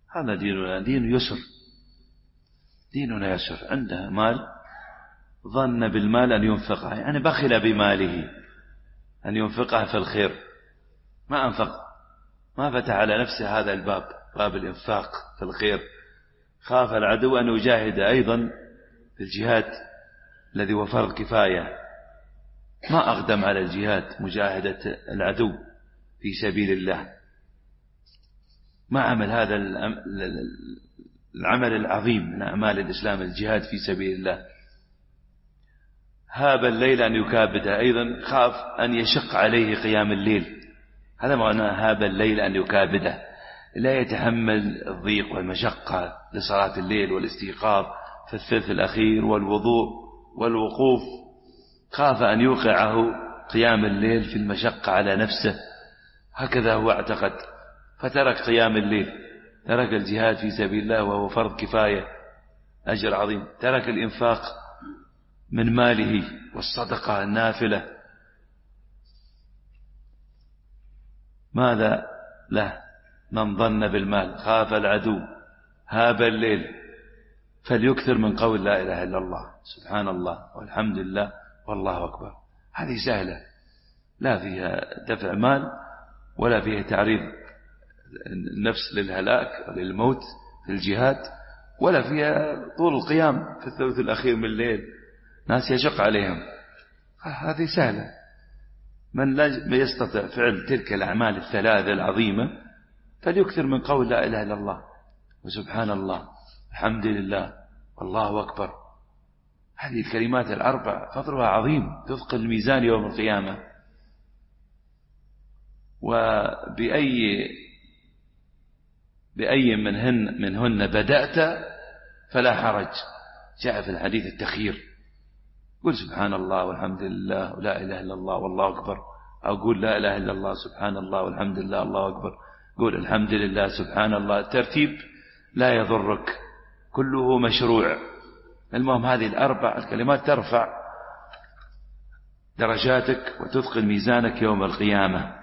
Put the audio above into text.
هذا ديننا دين يسر، ديننا يسر. عنده مال ظن بالمال أن ينفقه، يعني بخل بماله أن ينفقه في الخير، ما أنفق، ما فتح على نفسه هذا الباب، باب الإنفاق في الخير. خاف العدو أن يجاهد أيضا في الجهاد الذي هو فرض كفاية، ما أقدم على الجهاد مجاهدة العدو في سبيل الله، ما عمل هذا العمل العظيم من أعمال الإسلام، الجهاد في سبيل الله. هاب الليل أن يكابده، أيضا خاف أن يشق عليه قيام الليل، هذا معنى هاب الليل أن يكابده، لا يتحمل الضيق والمشقة لصلاة الليل والاستيقاظ في الثلث الأخير والوضوء والوقوف، خاف أن يوقعه قيام الليل في المشقة على نفسه، هكذا هو اعتقد، فترك قيام الليل، ترك الجهاد في سبيل الله وهو فرض كفاية أجر عظيم، ترك الإنفاق من ماله والصدقة النافلة. ماذا له من ظن بالمال، خاف العدو، هاب الليل، فليكثر من قول لا إله إلا الله، سبحان الله والحمد لله والله أكبر. هذه سهلة، لا فيها دفع مال ولا فيها تعريض النفس للهلاك وللموت في الجهاد، ولا فيها طول القيام في الثلث الأخير من الليل، ناس يشق عليهم. هذه سهلة. من لا يستطيع فعل تلك الأعمال الثلاثة العظيمة فليكثر من قول لا إله إلا الله وسبحان الله الحمد لله والله أكبر. هذه الكلمات الأربع فضلها عظيم، تثقل الميزان يوم القيامة. بأي منهن بدأت فلا حرج، جاء في الحديث التخيير، قل سبحان الله والحمد لله ولا إله إلا الله والله أكبر، أو قول لا إله إلا الله سبحان الله والحمد لله الله أكبر، قول الحمد لله سبحان الله. الترتيب لا يضرك، كله مشروع. المهم هذه الأربع الكلمات ترفع درجاتك وتثقل ميزانك يوم القيامة.